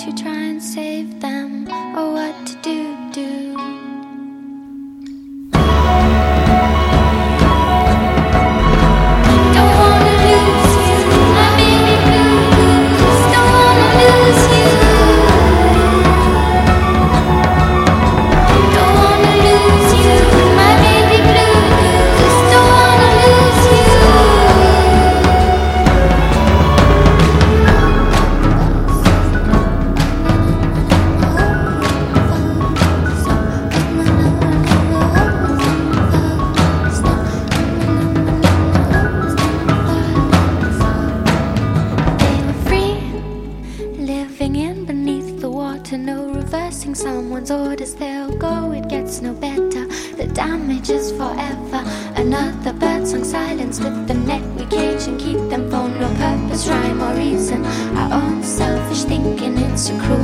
you try and save them, or what to do. No reversing someone's orders, they'll go, it gets no better. The damage is forever. Another bird song silence with the net we cage and keep them for no purpose, rhyme or reason. Our own selfish thinking, it's a cruel